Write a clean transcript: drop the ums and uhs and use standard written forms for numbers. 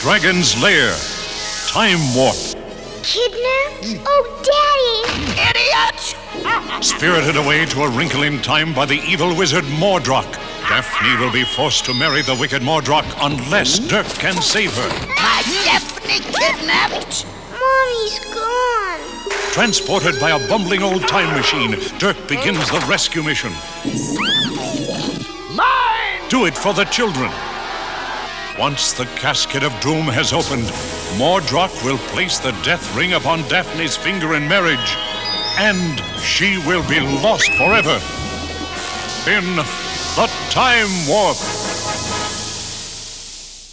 Dragon's Lair. Time Warp. Kidnapped? Oh, Daddy! Idiot! Spirited away to a wrinkle in time by the evil wizard Mordroc, Daphne will be forced to marry the wicked Mordroc unless Dirk can save her. My Daphne kidnapped? Mommy's gone. Transported by a bumbling old time machine, Dirk begins the rescue mission. Mine! Do it for the children. Once the casket of doom has opened, Mordroc will place the death ring upon Daphne's finger in marriage, and she will be lost forever in the Time Warp.